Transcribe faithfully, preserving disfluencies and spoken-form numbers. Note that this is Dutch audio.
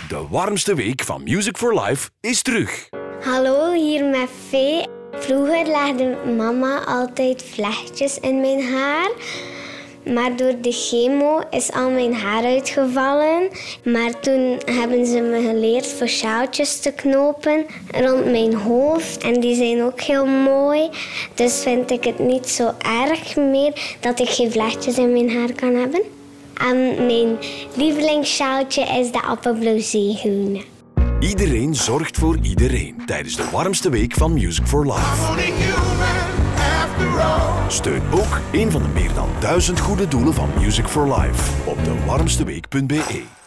De warmste week van Music for Life is terug. Hallo, hier met Vee. Vroeger legde mama altijd vlechtjes in mijn haar. Maar door de chemo is al mijn haar uitgevallen. Maar toen hebben ze me geleerd voor sjaaltjes te knopen rond mijn hoofd. En die zijn ook heel mooi. Dus vind ik het niet zo erg meer dat ik geen vlechtjes in mijn haar kan hebben. En mijn lievelingssjaaltje is de appelblauw zeegroene. Iedereen zorgt voor iedereen tijdens de warmste week van Music for Life. Steun ook een van de meer dan duizend goede doelen van Music for Life op de warmsteweek punt be.